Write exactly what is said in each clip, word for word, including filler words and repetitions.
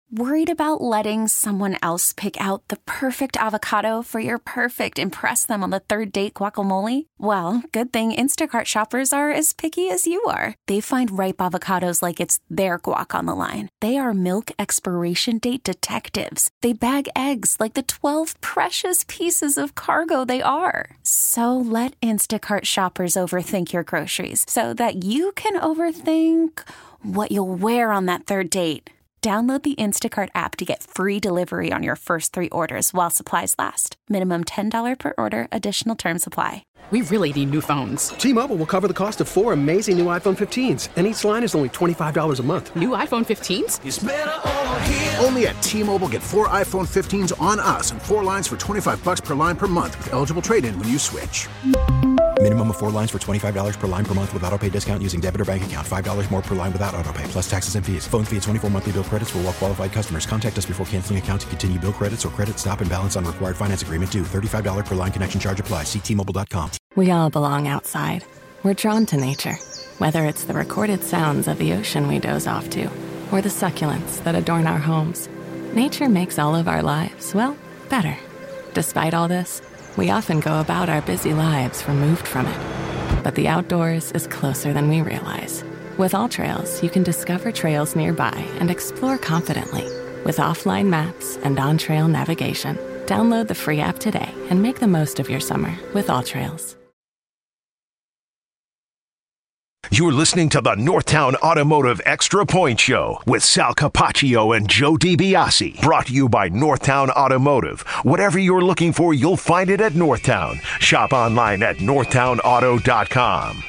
Worried about letting someone else pick out the perfect avocado for your perfect impress them on the third date guacamole? Well, good thing Instacart shoppers are as picky as you are. They find ripe avocados like it's their guac on the line. They are milk expiration date detectives. They bag eggs like the twelve precious pieces of cargo they are. So let Instacart shoppers overthink your groceries so that you can overthink what you'll wear on that third date. Download the Instacart app to get free delivery on your first three orders while supplies last. Minimum ten dollars per order. Additional terms apply. We really need new phones. T-Mobile will cover the cost of four amazing new iPhone fifteens, and each line is only twenty-five dollars a month. New iPhone fifteens? It's better over here. Only at T-Mobile, get four iPhone fifteens on us and four lines for twenty-five dollars per line per month with eligible trade-in when you switch. Minimum of four lines for twenty-five dollars per line per month with autopay discount using debit or bank account. five dollars more per line without autopay, plus taxes and fees. Phone fee at twenty-four monthly bill credits for well-qualified customers. Contact us before canceling account to continue bill credits or credit stop and balance on required finance agreement due. thirty-five dollars per line connection charge applies. See T Mobile dot com. We all belong outside. We're drawn to nature. Whether it's the recorded sounds of the ocean we doze off to, or the succulents that adorn our homes, nature makes all of our lives, well, better. Despite all this, we often go about our busy lives removed from it. But the outdoors is closer than we realize. With AllTrails, you can discover trails nearby and explore confidently. With offline maps and on-trail navigation, download the free app today and make the most of your summer with AllTrails. You're listening to the Northtown Automotive Extra Point Show with Sal Capaccio and Joe DiBiase. Brought to you by Northtown Automotive. Whatever you're looking for, you'll find it at Northtown. Shop online at northtown auto dot com.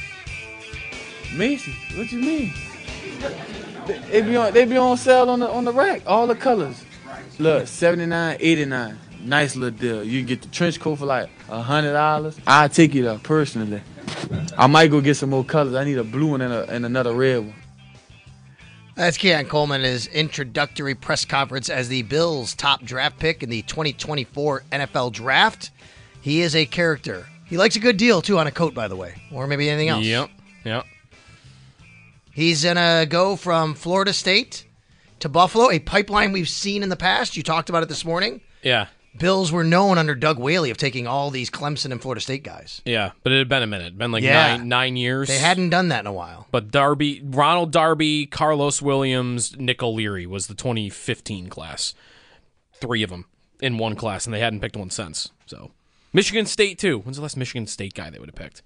Macy, what you mean? They be on, they be on sale on the on the rack, all the colors. Look, seventy-nine, eighty-nine. Nice little deal. You can get the trench coat for like one hundred dollars. I'll take it up personally. I might go get some more colors. I need a blue one and, a, and another red one. That's Keon Coleman, his introductory press conference as the Bills' top draft pick in the twenty twenty-four N F L Draft. He is a character. He likes a good deal, too, on a coat, by the way, or maybe anything else. Yep, yep. He's going to go from Florida State to Buffalo, a pipeline we've seen in the past. You talked about it this morning. Yeah. Bills were known under Doug Whaley of taking all these Clemson and Florida State guys. Yeah, but it had been a minute. It'd been like yeah. nine nine years. They hadn't done that in a while. But Darby, Ronald Darby, Carlos Williams, Nick O'Leary was the twenty fifteen class. Three of them in one class, and they hadn't picked one since. So Michigan State, too. When's the last Michigan State guy they would have picked?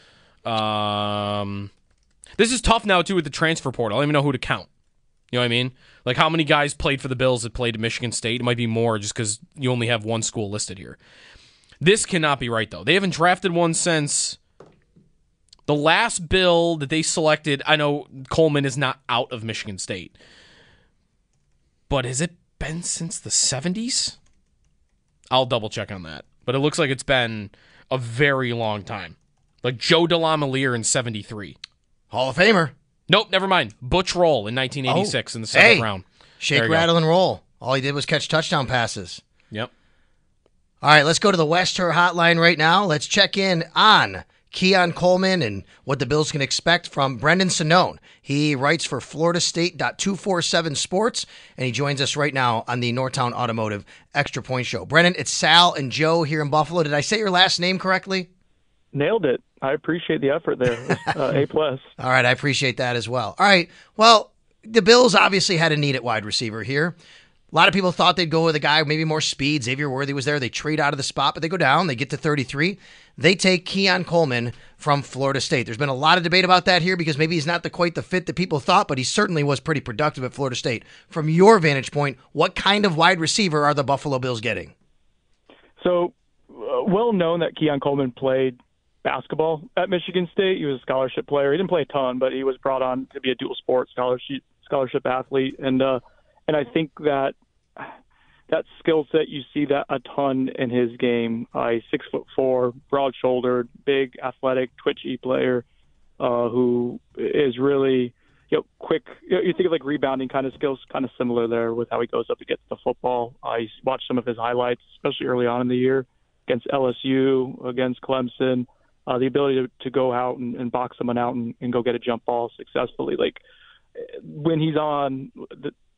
Um, This is tough now, too, with the transfer portal. I don't even know who to count. You know what I mean? Like, how many guys played for the Bills that played at Michigan State? It might be more just because you only have one school listed here. This cannot be right, though. They haven't drafted one since the last Bill that they selected. I know Coleman is not out of Michigan State. But has it been since the seventies? I'll double-check on that. But it looks like it's been a very long time. Like Joe DeLamielleure in seventy-three. Hall of Famer. Nope, never mind. Butch Roll in nineteen eighty-six oh. in the second hey, round. Shake, rattle, and roll. All he did was catch touchdown passes. Yep. All right, let's go to the Wester hotline right now. Let's check in on Keon Coleman and what the Bills can expect from Brendan Sonnone. He writes for Florida State two forty-seven Sports, and he joins us right now on the Northtown Automotive Extra Point Show. Brendan, it's Sal and Joe here in Buffalo. Did I say your last name correctly? Nailed it. I appreciate the effort there. Uh, A plus. All right, I appreciate that as well. All right, well, the Bills obviously had a need at wide receiver here. A lot of people thought they'd go with a guy, maybe more speed. Xavier Worthy was there. They trade out of the spot, but they go down. They get to thirty-three. They take Keon Coleman from Florida State. There's been a lot of debate about that here because maybe he's not the quite the fit that people thought, but he certainly was pretty productive at Florida State. From your vantage point, what kind of wide receiver are the Buffalo Bills getting? So, uh, well known that Keon Coleman played basketball at Michigan State. He was a scholarship player. He didn't play a ton, but he was brought on to be a dual sport scholarship scholarship athlete. And uh, and I think that that skill set, you see that a ton in his game. Uh, he's six foot four, broad shouldered, big, athletic, twitchy player uh, who is really you know quick. You, know, you think of like rebounding kind of skills, kind of similar there with how he goes up to get to the football. I watched some of his highlights, especially early on in the year against L S U, against Clemson. Uh, the ability to, to go out and, and box someone out and, and go get a jump ball successfully. Like when he's on, the,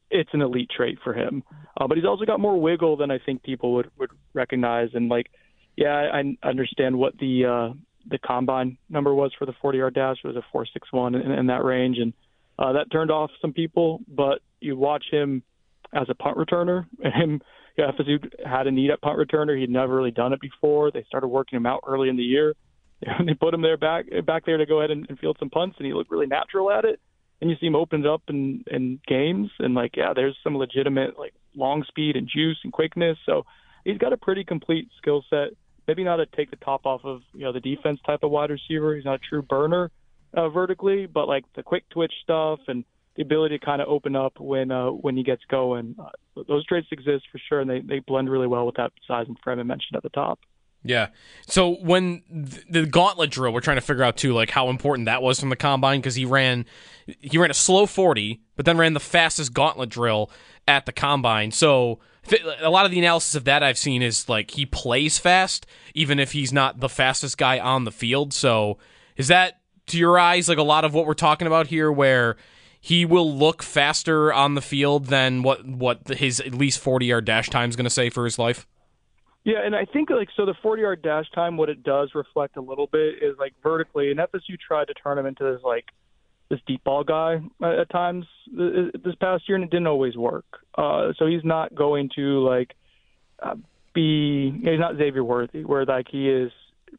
it's an elite trait for him. Uh, but he's also got more wiggle than I think people would, would recognize. And like, yeah, I, I understand what the uh, the combine number was for the forty-yard dash. It was a four six one in, in that range, and uh, that turned off some people. But you watch him as a punt returner, and him, you know, F S U had a need at punt returner. He'd never really done it before. They started working him out early in the year. They put him there back back there to go ahead and, and field some punts, and he looked really natural at it. And you see him open it up in, in games, and like, yeah, there's some legitimate like long speed and juice and quickness. So he's got a pretty complete skill set. Maybe not to take the top off of, you know, the defense type of wide receiver. He's not a true burner uh, vertically, but like the quick twitch stuff and the ability to kind of open up when uh, when he gets going. Uh, those traits exist for sure, and they, they blend really well with that size and frame I mentioned at the top. Yeah. So when th- the gauntlet drill, we're trying to figure out too, like how important that was from the combine, because he ran, he ran a slow forty, but then ran the fastest gauntlet drill at the combine. So a lot of the analysis of that I've seen is like he plays fast, even if he's not the fastest guy on the field. So is that, to your eyes, like a lot of what we're talking about here, where he will look faster on the field than what what his at least forty-yard dash time is going to say for his life? Yeah, and I think like so the forty-yard dash time, what it does reflect a little bit is like vertically, and F S U tried to turn him into this like this deep ball guy at times this past year, and it didn't always work. Uh, so he's not going to like uh, be he's not Xavier Worthy, where like he is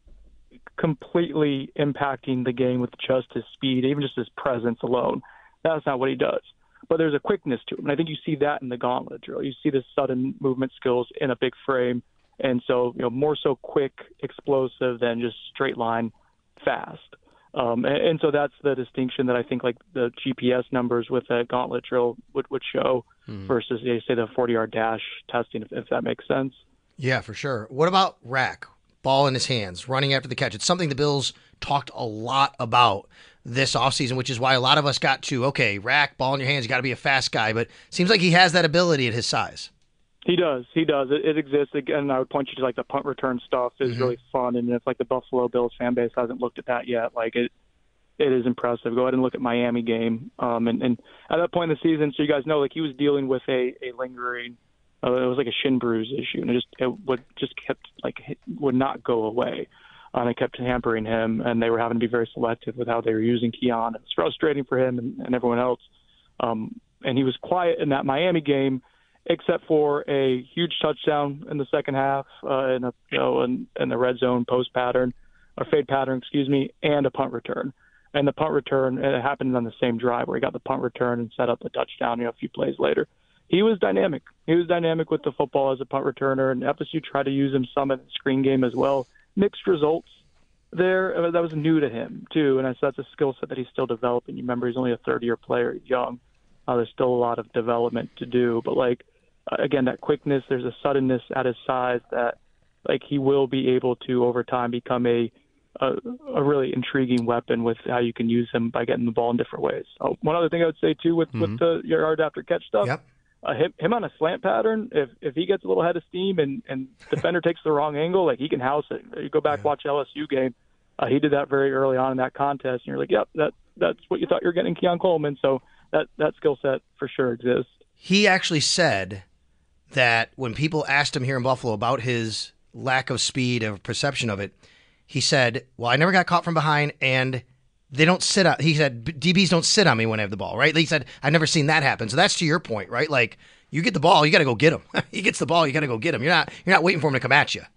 completely impacting the game with just his speed, even just his presence alone. That's not what he does. But there's a quickness to him, and I think you see that in the gauntlet drill. You see the sudden movement skills in a big frame. And so, you know, more so quick, explosive than just straight line fast. Um, and, and so that's the distinction that I think like the G P S numbers with a gauntlet drill would, would show hmm. versus, you know, say, the forty-yard dash testing, if, if that makes sense. Yeah, for sure. What about Rack? Ball in his hands, running after the catch. It's something the Bills talked a lot about this offseason, which is why a lot of us got to, okay, Rack, ball in your hands, you got to be a fast guy. But it seems like he has that ability at his size. He does. He does. It, it exists. Again, I would point you to like the punt return stuff is mm-hmm. really fun. And if like the Buffalo Bills fan base hasn't looked at that yet, like it, it is impressive. Go ahead and look at Miami game. Um, and, and at that point in the season, so you guys know, like he was dealing with a, a lingering, uh, it was like a shin bruise issue, and it just it would just kept like would not go away. And it kept hampering him, and they were having to be very selective with how they were using Keon. It was frustrating for him and, and everyone else. Um, and he was quiet in that Miami game, except for a huge touchdown in the second half, uh, in a you know in, in the red zone post pattern, or fade pattern, excuse me, and a punt return. And the punt return, it happened on the same drive where he got the punt return and set up the touchdown, you know, a few plays later. He was dynamic. He was dynamic with the football as a punt returner, and F S U tried to use him some in the screen game as well. Mixed results there. That was new to him too, and so that's a skill set that he's still developing. You remember, he's only a third-year player, he's young. Uh, there's still a lot of development to do, but like uh, again, that quickness, there's a suddenness at his size that like he will be able to over time become a a, a really intriguing weapon with how you can use him by getting the ball in different ways. Oh, one other thing I would say too with mm-hmm. with the yard after catch stuff. Yep. Uh, him, him on a slant pattern, if if he gets a little head of steam and, and defender takes the wrong angle, like he can house it. You go back, yeah. watch L S U game. Uh, he did that very early on in that contest, and you're like, yep, that that's what you thought you were getting, Keon Coleman. So that, that skill set for sure exists. He actually said that when people asked him here in Buffalo about his lack of speed or perception of it, he said, well, I never got caught from behind, and they don't sit on, he said, D Bs don't sit on me when I have the ball, right? He said, I've never seen that happen. So that's to your point, right? Like, you get the ball, you got to go get him. He gets the ball, you got to go get him. You're not you're not waiting for him to come at you.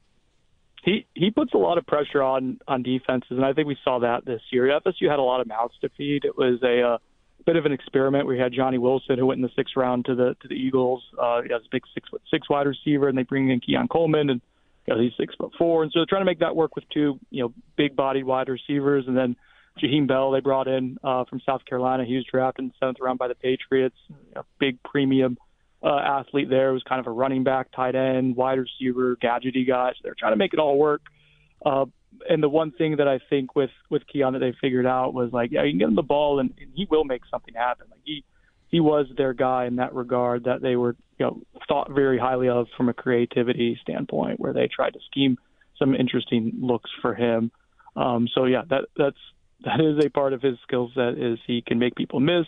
He he puts a lot of pressure on, on defenses, and I think we saw that this year. F S U had a lot of mouths to feed. It was a uh, bit of an experiment. We had Johnny Wilson, who went in the sixth round to the to the Eagles. Uh, he has a big six foot six wide receiver, and they bring in Keon Coleman, and you know, he's six foot four, and so they're trying to make that work with two you know big bodied wide receivers, and then Jaheim Bell they brought in uh, from South Carolina. He was drafted in the seventh round by the Patriots. A big premium uh, athlete there. It was kind of a running back, tight end, wide receiver, gadgety guy. So they're trying to make it all work. Uh, and the one thing that I think with, with Keon that they figured out was like, yeah, you can get him the ball and, and he will make something happen. Like he he was their guy in that regard that they were you know thought very highly of from a creativity standpoint, where they tried to scheme some interesting looks for him. Um, so yeah, that that's that is a part of his skill set is he can make people miss.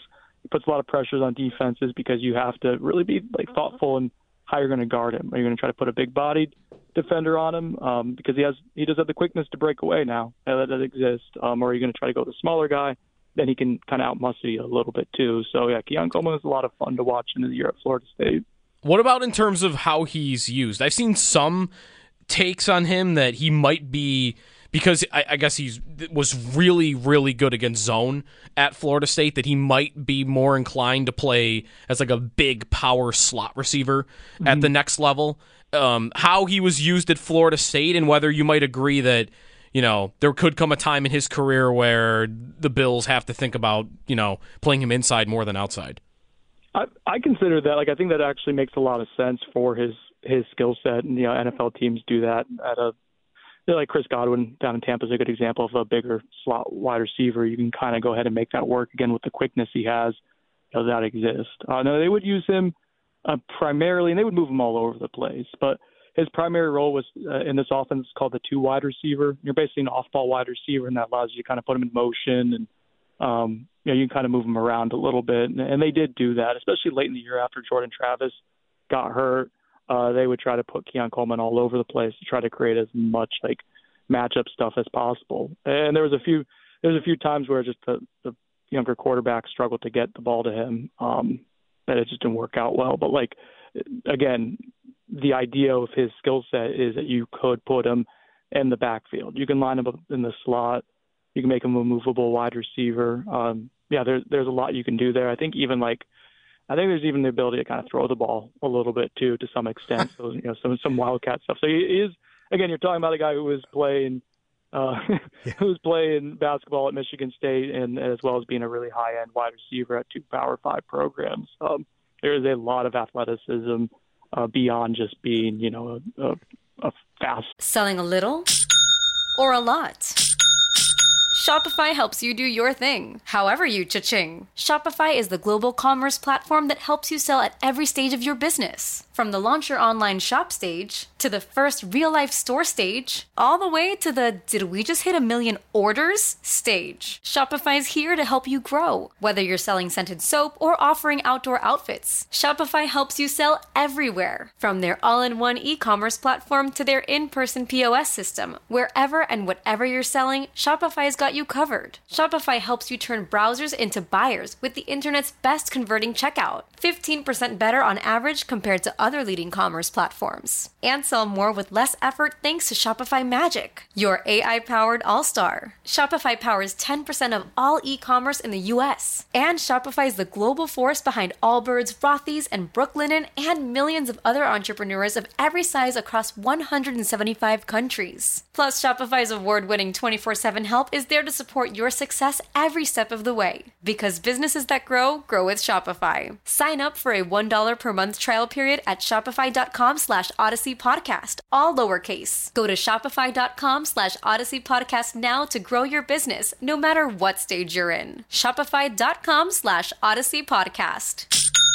He puts a lot of pressures on defenses because you have to really be like thoughtful in how you're going to guard him. Are you going to try to put a big-bodied defender on him um, because he has he does have the quickness to break away now that does exist, um, or are you going to try to go with a smaller guy? Then he can kind of outmuscle you a little bit too. So yeah, Keon Coleman is a lot of fun to watch in his year at Florida State. What about in terms of how he's used? I've seen some takes on him that he might be, because I, I guess he was really, really good against zone at Florida State, that he might be more inclined to play as like a big power slot receiver mm-hmm. at the next level. Um, how he was used at Florida State, and whether you might agree that, you know, there could come a time in his career where the Bills have to think about, you know, playing him inside more than outside. I, I consider that, like, I think that actually makes a lot of sense for his, his skill set, and, you know, N F L teams do that at a, like Chris Godwin down in Tampa is a good example of a bigger slot wide receiver. You can kind of go ahead and make that work again with the quickness he has. Does that exist? Uh, no, they would use him uh, primarily, and they would move him all over the place, but his primary role was uh, in this offense called the two wide receiver. You're basically an off-ball wide receiver, and that allows you to kind of put him in motion, and um, you know, you can kind of move him around a little bit. And, and they did do that, especially late in the year after Jordan Travis got hurt. Uh, they would try to put Keon Coleman all over the place to try to create as much like matchup stuff as possible. And there was a few there was a few times where just the, the younger quarterback struggled to get the ball to him, um, and it just didn't work out well. But like again, the idea of his skill set is that you could put him in the backfield. You can line him up in the slot. You can make him a movable wide receiver. Um, yeah, there's there's a lot you can do there. I think even like, I think there's even the ability to kind of throw the ball a little bit too, to some extent. So you know, some some wildcat stuff. So he is, again, you're talking about a guy who was playing, uh, yeah. who was playing basketball at Michigan State, and as well as being a really high end wide receiver at two Power Five programs. Um, there is a lot of athleticism uh, beyond just being, you know, a, a, a fast. Selling a little or a lot? Shopify helps you do your thing, however you cha-ching. Shopify is the global commerce platform that helps you sell at every stage of your business. From the launch your online shop stage, to the first real-life store stage, all the way to the did we just hit a million orders stage. Shopify's here to help you grow. Whether you're selling scented soap or offering outdoor outfits, Shopify helps you sell everywhere. From their all-in-one e-commerce platform to their in-person P O S system, wherever and whatever you're selling, Shopify's got you covered. Shopify helps you turn browsers into buyers with the internet's best converting checkout. fifteen percent better on average compared to other leading commerce platforms. And sell more with less effort thanks to Shopify Magic, your A I-powered all-star. Shopify powers ten percent of all e-commerce in the U S. And Shopify is the global force behind Allbirds, Rothy's, and Brooklinen, and millions of other entrepreneurs of every size across one hundred seventy-five countries. Plus, Shopify's award-winning twenty-four seven help is there to support your success every step of the way. Because businesses that grow, grow with Shopify. Sign up for a one dollar per month trial period at shopify.com slash Odyssey Podcast, all lowercase. Go to shopify.com slash Odyssey Podcast now to grow your business, no matter what stage you're in. Shopify.com slash Odyssey Podcast.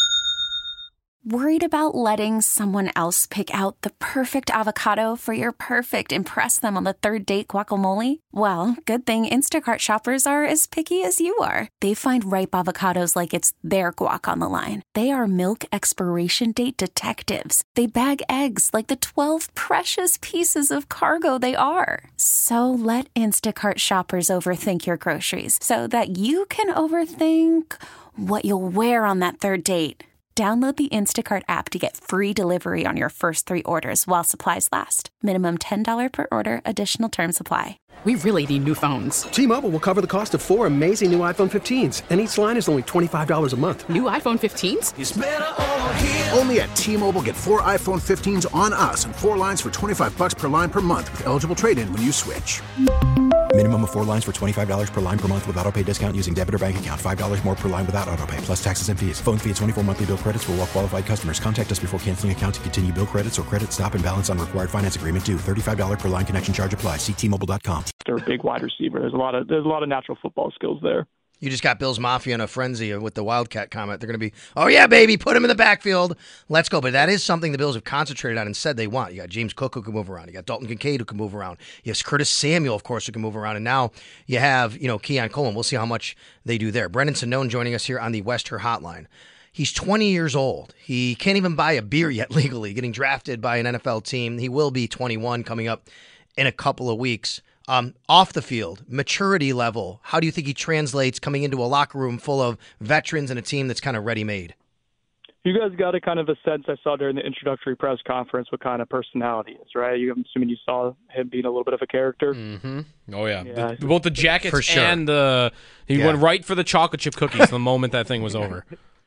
Worried about letting someone else pick out the perfect avocado for your perfect impress them on the third date guacamole? Well, good thing Instacart shoppers are as picky as you are. They find ripe avocados like it's their guac on the line. They are milk expiration date detectives. They bag eggs like the twelve precious pieces of cargo they are. So let Instacart shoppers overthink your groceries so that you can overthink what you'll wear on that third date. Download the Instacart app to get free delivery on your first three orders while supplies last. Minimum ten dollars per order. Additional terms apply. We really need new phones. T-Mobile will cover the cost of four amazing new iPhone fifteens, and each line is only twenty-five dollars a month. New iPhone fifteens? It's better over here. Only at T-Mobile, get four iPhone fifteens on us and four lines for twenty-five dollars per line per month with eligible trade-in when you switch. Minimum of four lines for twenty-five dollars per line per month with autopay discount using debit or bank account. five dollars more per line without autopay, plus taxes and fees. Phone fee at twenty-four monthly bill credits for well-qualified customers. Contact us before canceling account to continue bill credits or credit stop and balance on required finance agreement due. thirty-five dollars per line connection charge applies. See T Mobile dot com. They're a big wide receiver. There's a lot of there's a lot of natural football skills there. You just got Bills Mafia in a frenzy with the Wildcat comment. They're going to be, oh, yeah, baby, put him in the backfield. Let's go. But that is something the Bills have concentrated on and said they want. You got James Cook who can move around. You got Dalton Kincaid who can move around. You have Curtis Samuel, of course, who can move around. And now you have, you know, Keon Coleman. We'll see how much they do there. Brendan Sonnone joining us here on the West Her Hotline. He's twenty years old. He can't even buy a beer yet legally, getting drafted by an N F L team. He will be twenty-one coming up in a couple of weeks. Um, off the field, maturity level, how do you think he translates coming into a locker room full of veterans and a team that's kind of ready-made? You guys got a kind of a sense I saw during the introductory press conference what kind of personality is, right? You, I'm assuming you saw him being a little bit of a character. Mm-hmm. Oh, yeah. yeah. The, both the jackets For sure. and the – he yeah. went right for the chocolate chip cookies the moment that thing was over.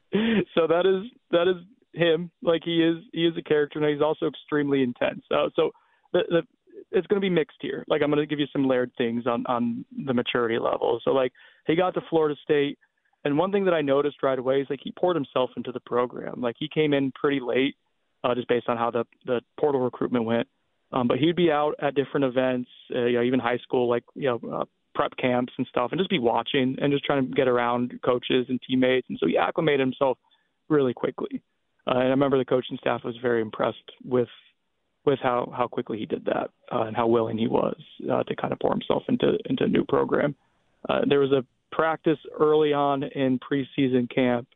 So that is that is him. Like, he is he is a character, and he's also extremely intense. Uh, so the, the it's going to be mixed here. Like, I'm going to give you some layered things on, on the maturity level. So, like, he got to Florida State, and one thing that I noticed right away is, like, he poured himself into the program. Like, he came in pretty late, uh, just based on how the, the portal recruitment went. Um, but he'd be out at different events, uh, you know, even high school, like, you know, uh, prep camps and stuff, and just be watching and just trying to get around coaches and teammates. And so he acclimated himself really quickly. Uh, and I remember the coaching staff was very impressed with with how, how quickly he did that uh, and how willing he was uh, to kind of pour himself into, into a new program. Uh, there was a practice early on in preseason camp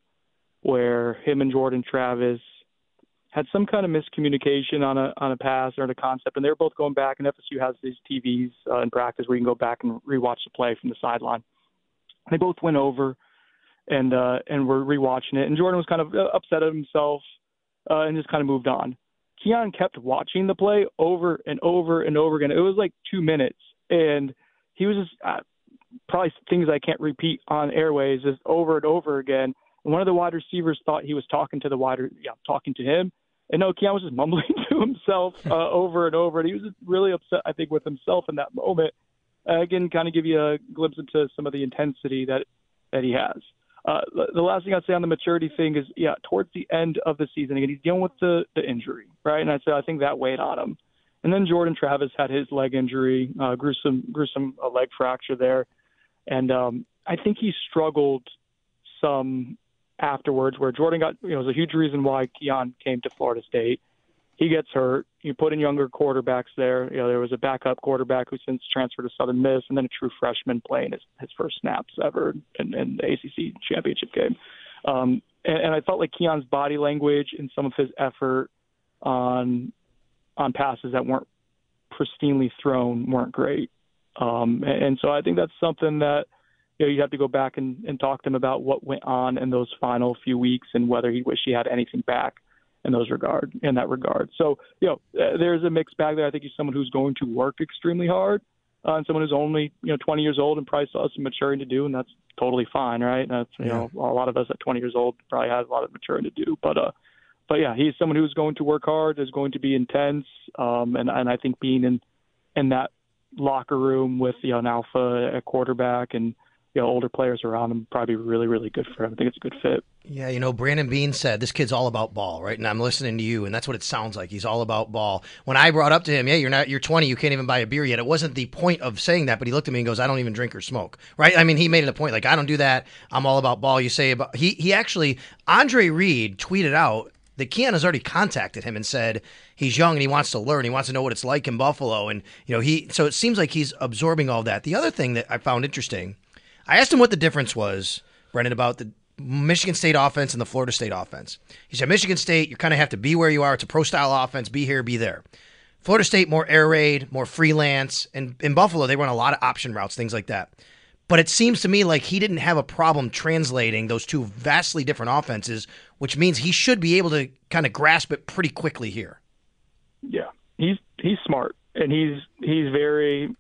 where him and Jordan Travis had some kind of miscommunication on a on a pass or on a concept, and they were both going back, and F S U has these T Vs uh, in practice where you can go back and rewatch the play from the sideline. They both went over and uh, and were rewatching it, and Jordan was kind of upset at himself uh, and just kind of moved on. Keon kept watching the play over and over and over again. It was like two minutes, and he was just uh, probably things I can't repeat on airways, just over and over again. And one of the wide receivers thought he was talking to the wide, yeah, talking to him, and no, Keon was just mumbling to himself uh, over and over, and he was just really upset, I think, with himself in that moment. Uh, again, kind of give you a glimpse into some of the intensity that that he has. Uh, the last thing I'd say on the maturity thing is, yeah, towards the end of the season, again, he's dealing with the, the injury, right? And I said I think that weighed on him. And then Jordan Travis had his leg injury, uh, gruesome, gruesome uh, leg fracture there, and um, I think he struggled some afterwards. Where Jordan got, you know, it was a huge reason why Keon came to Florida State. He gets hurt. You put in younger quarterbacks there. You know, there was a backup quarterback who since transferred to Southern Miss, and then a true freshman playing his, his first snaps ever in, in the A C C championship game. Um, and, and I felt like Keon's body language and some of his effort on on passes that weren't pristinely thrown weren't great. Um, and, and so I think that's something that, you know, you have to go back and, and talk to him about what went on in those final few weeks and whether he wished he had anything back in those regard, in that regard. So, you know, uh, there's a mixed bag there. I think he's someone who's going to work extremely hard uh, and someone who's only, you know, twenty years old and probably still has some maturing to do, and that's totally fine, right? That's, you yeah. know, a lot of us at twenty years old probably has a lot of maturing to do. But, uh, but yeah, he's someone who's going to work hard, is going to be intense, um, and, and I think being in, in that locker room with, you know, an alpha at quarterback and, you know, older players around him probably really, really good for him. I think it's a good fit. Yeah, you know, Brandon Beane said, this kid's all about ball, right? And I'm listening to you, and that's what it sounds like. He's all about ball. When I brought up to him, yeah, you're not, you're twenty, you can't even buy a beer yet. It wasn't the point of saying that, but he looked at me and goes, I don't even drink or smoke, right? I mean, he made it a point, like, I don't do that. I'm all about ball. You say about, he, he actually, Andre Reed tweeted out that Keon has already contacted him and said he's young and he wants to learn. He wants to know what it's like in Buffalo. And, you know, he, so it seems like he's absorbing all that. The other thing that I found interesting, I asked him what the difference was, Brendan, about the Michigan State offense and the Florida State offense. He said, Michigan State, you kind of have to be where you are. It's a pro-style offense. Be here, be there. Florida State, more air raid, more freelance. And in Buffalo, they run a lot of option routes, things like that. But it seems to me like he didn't have a problem translating those two vastly different offenses, which means he should be able to kind of grasp it pretty quickly here. Yeah, he's he's smart, and he's he's very,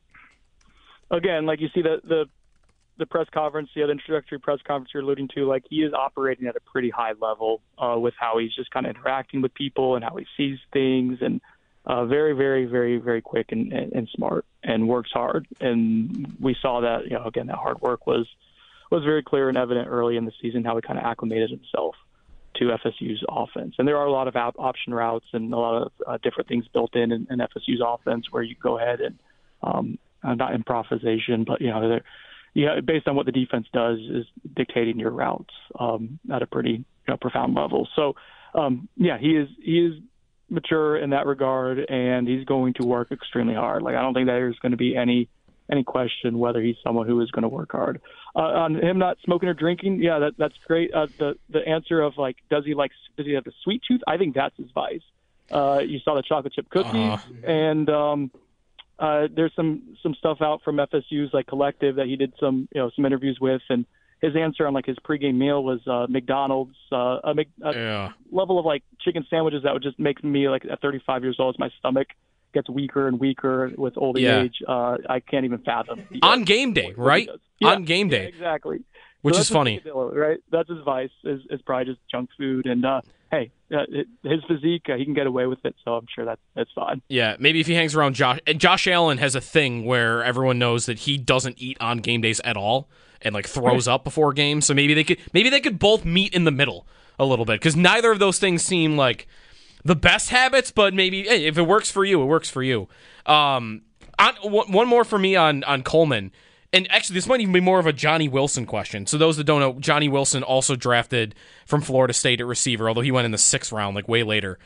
again, like you see the the the press conference, the introductory press conference you're alluding to, like he is operating at a pretty high level uh, with how he's just kind of interacting with people and how he sees things, and uh, very, very, very, very quick and, and, and smart, and works hard. And we saw that, you know, again, that hard work was was very clear and evident early in the season, how he kind of acclimated himself to F S U's offense. And there are a lot of op- option routes and a lot of uh, different things built in, in in F S U's offense where you go ahead and um, uh, not improvisation, but, you know, there yeah, based on what the defense does, is dictating your routes um, at a pretty you know, profound level. So, um, yeah, he is he is mature in that regard, and he's going to work extremely hard. Like, I don't think there's going to be any any question whether he's someone who is going to work hard. Uh, on him not smoking or drinking, yeah, that that's great. Uh, the the answer of like, does he like does he have a sweet tooth? I think that's his vice. Uh, you saw the chocolate chip cookies, uh-huh. and um, uh, there's some some stuff out from F S U's like collective that he did some you know some interviews with, and his answer on like his pregame meal was uh, McDonald's, uh, a, a yeah. level of like chicken sandwiches that would just make me like at thirty-five years old, my stomach gets weaker and weaker with old yeah. age. Uh, I can't even fathom. On game day, right? Yeah, on game day, yeah, exactly. Which so is funny, right? That's his vice. Is, is probably just junk food, and uh, hey, uh, his physique, uh, he can get away with it. So I'm sure that's that's fine. Yeah, maybe if he hangs around Josh. And Josh Allen has a thing where everyone knows that he doesn't eat on game days at all, and like throws up before games. So maybe they could maybe they could both meet in the middle a little bit, because neither of those things seem like the best habits. But maybe hey, if it works for you, it works for you. Um, on, one more for me on on Coleman. And actually, this might even be more of a Johnny Wilson question. So those that don't know, Johnny Wilson also drafted from Florida State at receiver, although he went in the sixth round, like way later.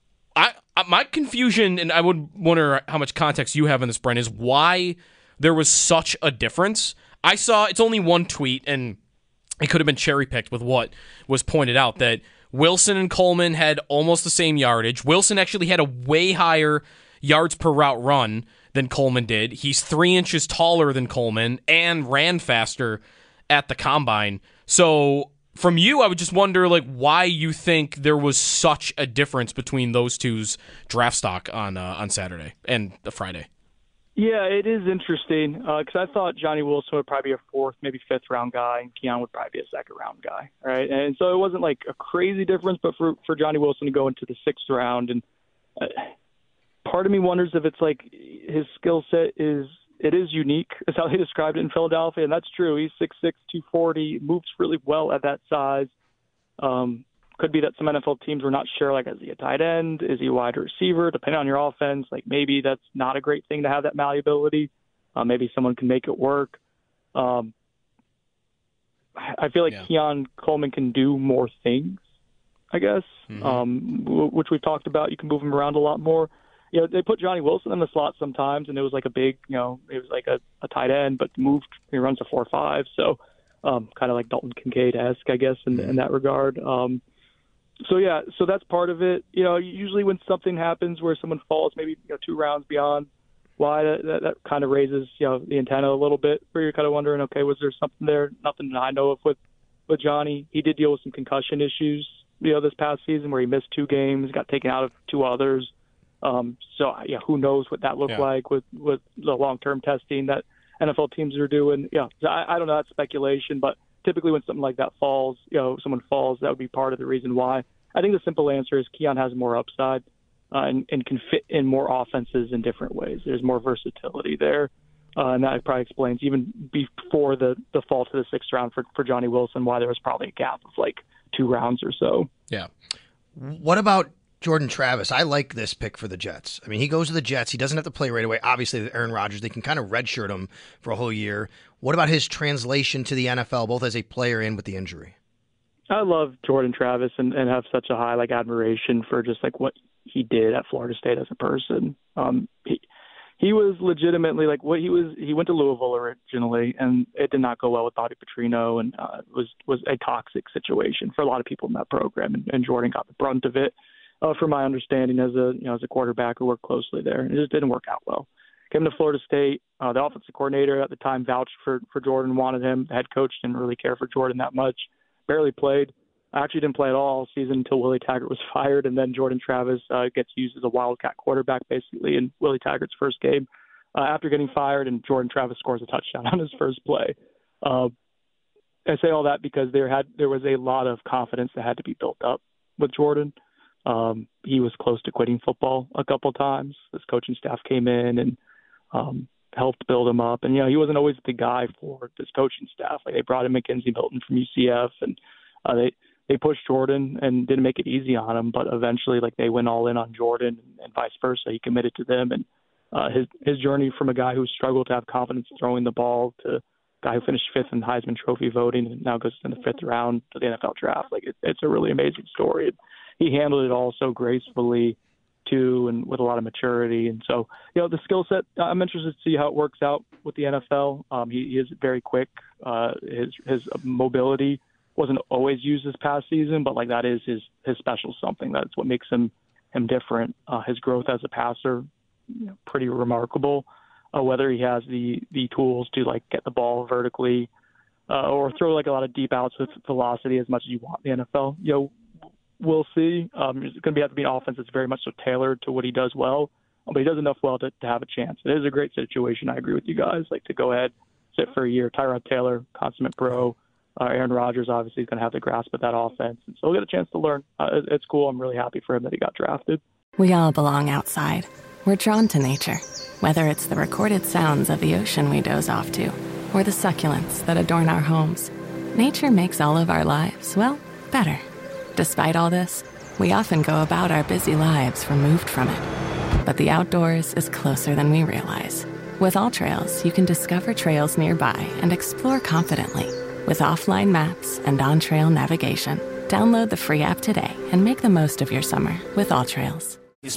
I, I my confusion, and I would wonder how much context you have in this, Brent, is why there was such a difference. I saw, it's only one tweet, and it could have been cherry-picked with what was pointed out, that Wilson and Coleman had almost the same yardage. Wilson actually had a way higher yards per route run than Coleman did. He's three inches taller than Coleman and ran faster at the combine. So from you, I would just wonder like why you think there was such a difference between those two's draft stock on uh, on Saturday and the Friday. Yeah, it is interesting because uh, I thought Johnny Wilson would probably be a fourth, maybe fifth round guy, and Keon would probably be a second round guy, right? And so it wasn't like a crazy difference, but for for Johnny Wilson to go into the sixth round and uh, part of me wonders if it's like his skill set is it is unique, is how they described it in Philadelphia, and that's true. He's six six, two forty, moves really well at that size. Um, could be that some N F L teams were not sure, like, is he a tight end? Is he a wide receiver? Depending on your offense, like maybe that's not a great thing to have that malleability. Uh, maybe someone can make it work. Um, I feel like yeah. Keon Coleman can do more things, I guess, mm-hmm. um, w- which we've talked about. You can move him around a lot more. You know, they put Johnny Wilson in the slot sometimes, and it was like a big, you know, it was like a, a tight end, but moved, he runs a four five, so um, kind of like Dalton Kincaid-esque, I guess, in, in that regard. Um, so, yeah, so that's part of it. You know, usually when something happens where someone falls maybe you know, two rounds beyond why, that, that, that kind of raises, you know, the antenna a little bit, where you're kind of wondering, okay, was there something there? Nothing that I know of with, with Johnny. He did deal with some concussion issues, you know, this past season where he missed two games, got taken out of two others. Um, so, yeah, who knows what that looked yeah. like with, with the long-term testing that N F L teams are doing. Yeah, so I, I don't know. That's speculation, but typically when something like that falls, you know, someone falls, that would be part of the reason why. I think the simple answer is Keon has more upside uh, and, and can fit in more offenses in different ways. There's more versatility there, uh, and that probably explains even before the, the fall to the sixth round for, for Johnny Wilson why there was probably a gap of like two rounds or so. Yeah. What about Jordan Travis? I like this pick for the Jets. I mean, he goes to the Jets. He doesn't have to play right away. Obviously, with Aaron Rodgers, they can kind of redshirt him for a whole year. What about his translation to the N F L, both as a player and with the injury? I love Jordan Travis and, and have such a high like admiration for just like what he did at Florida State as a person. Um, he he was legitimately like what he was. He went to Louisville originally, and it did not go well with Bobby Petrino, and uh, was was a toxic situation for a lot of people in that program. And, and Jordan got the brunt of it. Uh, from my understanding as a you know as a quarterback who worked closely there, it just didn't work out well. Came to Florida State. Uh, the offensive coordinator at the time vouched for for Jordan, wanted him. The head coach didn't really care for Jordan that much. Barely played. I actually didn't play at all all season until Willie Taggart was fired, and then Jordan Travis uh, gets used as a wildcat quarterback basically in Willie Taggart's first game uh, after getting fired, and Jordan Travis scores a touchdown on his first play. Uh, I say all that because there had there was a lot of confidence that had to be built up with Jordan. Um, he was close to quitting football a couple times. His coaching staff came in and um, helped build him up. And, you know, he wasn't always the guy for this coaching staff. Like, they brought in Mackenzie Milton from U C F, and uh, they, they pushed Jordan and didn't make it easy on him. But eventually, like, they went all in on Jordan and, and vice versa. He committed to them. And uh, his, his journey from a guy who struggled to have confidence throwing the ball to guy who finished fifth in Heisman Trophy voting and now goes in the fifth round to the N F L draft. Like it, it's a really amazing story. He handled it all so gracefully, too, and with a lot of maturity. And so, you know, the skill set, I'm interested to see how it works out with the N F L. Um, he, he is very quick. Uh, his his mobility wasn't always used this past season, but like that is his his special something. That's what makes him him different. Uh, his growth as a passer, you know, pretty remarkable. Uh, whether he has the the tools to like get the ball vertically uh, or throw like a lot of deep outs with velocity as much as you want in the N F L, you know, we'll see. Um, it's going to be have to be an offense that's very much so tailored to what he does well, but he does enough well to, to have a chance. It is a great situation. I agree with you guys. Like to go ahead, sit for a year. Tyrod Taylor, consummate pro. Uh, Aaron Rodgers obviously is going to have the grasp of that offense, and so he'll get a chance to learn. Uh, it, it's cool. I'm really happy for him that he got drafted. We all belong outside. We're drawn to nature, whether it's the recorded sounds of the ocean we doze off to, or the succulents that adorn our homes. Nature makes all of our lives, well, better. Despite all this, we often go about our busy lives removed from it. But the outdoors is closer than we realize. With AllTrails, you can discover trails nearby and explore confidently. With offline maps and on-trail navigation, download the free app today and make the most of your summer with AllTrails.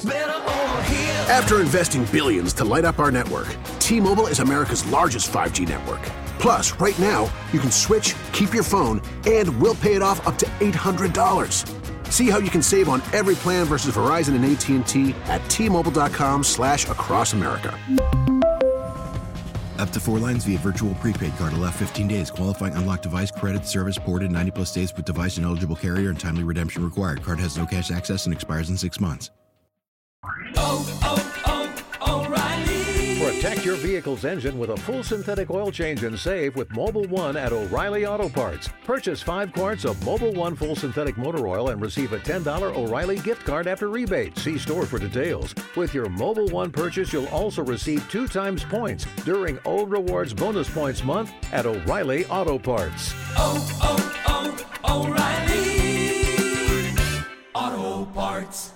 After investing billions to light up our network, T-Mobile is America's largest five G network. Plus, right now, you can switch, keep your phone, and we'll pay it off up to eight hundred dollars. See how you can save on every plan versus Verizon and A T and T at T-Mobile.com slash across America. Up to four lines via virtual prepaid card. Allow fifteen days. Qualifying unlocked device credit. Service ported ninety plus days with device and eligible carrier and timely redemption required. Card has no cash access and expires in six months. Oh, oh, oh, O'Reilly. Protect your vehicle's engine with a full synthetic oil change and save with Mobil one at O'Reilly Auto Parts. Purchase five quarts of Mobil one full synthetic motor oil and receive a ten dollars O'Reilly gift card after rebate. See store for details. With your Mobil one purchase, you'll also receive two times points during O Rewards Bonus Points Month at O'Reilly Auto Parts. Oh, oh, oh, O'Reilly Auto Parts.